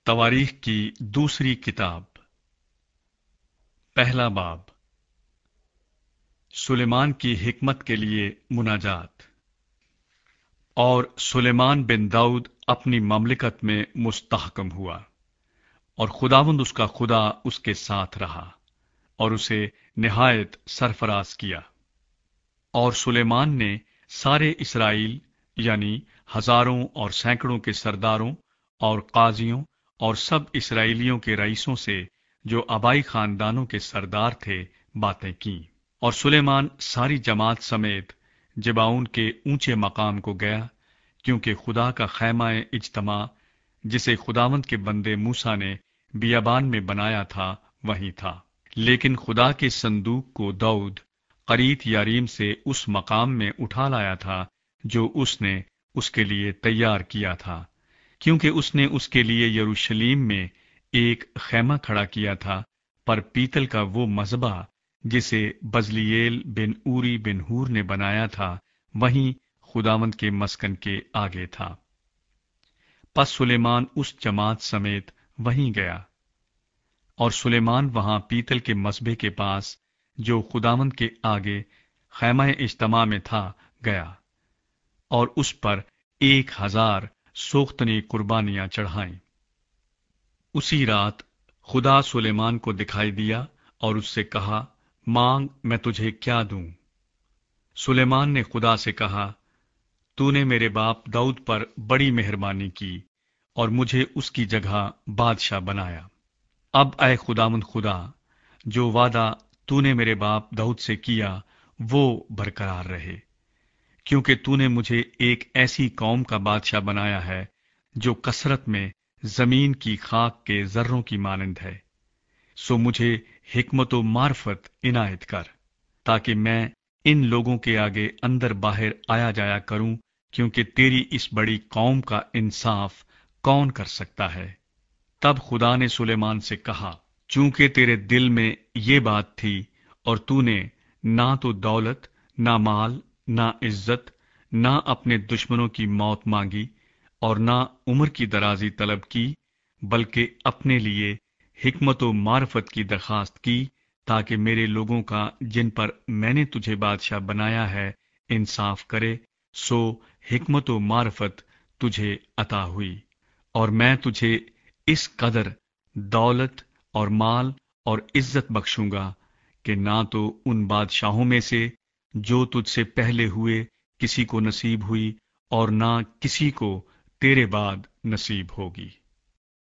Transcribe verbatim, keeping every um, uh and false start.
तवारीख की दूसरी किताब। पहला बाब। सुलेमान की हिकमत के लिए मुनाजात। और सुलेमान बिन दाऊद अपनी ममलिकत में मुस्तहकम हुआ, और खुदावंद उसका खुदा उसके साथ रहा और उसे निहायत सरफराज किया। और सुलेमान ने सारे इसराइल यानी हजारों और सैकड़ों के सरदारों और काजियों और सब इसराइलियों के रईसों से, जो आबाई खानदानों के सरदार थे, बातें की। और सुलेमान सारी जमात समेत जिबाउन के ऊंचे मकाम को गया, क्योंकि खुदा का खैमा इज्तमा, जिसे खुदावंद के बंदे मूसा ने बियाबान में बनाया था, वहीं था। लेकिन खुदा के संदूक को दाऊद करीत यारीम से उस मकाम में उठा लाया था जो उसने उसके लिए तैयार किया था, क्योंकि उसने उसके लिए यरूशलेम में एक खैमा खड़ा किया था, पर पीतल का वो मज़बा जिसे बजलीएल बिन ऊरी बिन हूर ने बनाया था, वहीं खुदावंद के मस्कन के आगे था। पस सुलेमान उस जमात समेत वहीं गया, और सुलेमान वहां पीतल के मसबे के पास, जो खुदावंद के आगे खैमा इज्तमा में था, गया, और उस पर एक हजार सोख्तनी कुर्बानियां चढ़ाईं। उसी रात खुदा सुलेमान को दिखाई दिया और उससे कहा, मांग, मैं तुझे क्या दूं। सुलेमान ने खुदा से कहा, तूने मेरे बाप दाऊद पर बड़ी मेहरबानी की और मुझे उसकी जगह बादशाह बनाया। अब ऐ खुदावंद खुदा, जो वादा तूने मेरे बाप दाऊद से किया वो बरकरार रहे, क्योंकि तूने मुझे एक ऐसी कौम का बादशाह बनाया है जो कसरत में जमीन की खाक के जर्रों की मानंद है। सो मुझे हिकमत व मार्फत इनायत कर, ताकि मैं इन लोगों के आगे अंदर बाहर आया जाया करूं, क्योंकि तेरी इस बड़ी कौम का इंसाफ कौन कर सकता है। तब खुदा ने सुलेमान से कहा, चूंकि तेरे दिल में ये बात थी और तूने ना तो दौलत, ना माल, ना इज्जत, ना अपने दुश्मनों की मौत मांगी और ना उम्र की दराजी तलब की, बल्कि अपने लिए हिकमत व मार्फत की दरखास्त की, ताकि मेरे लोगों का, जिन पर मैंने तुझे बादशाह बनाया है, इंसाफ करे, सो हिकमत व मार्फत तुझे अता हुई। और मैं तुझे इस कदर दौलत और माल और इज्जत बख्शूंगा कि ना तो उन बादशाहों में से जो तुझसे पहले हुए किसी को नसीब हुई, और ना किसी को तेरे बाद नसीब होगी।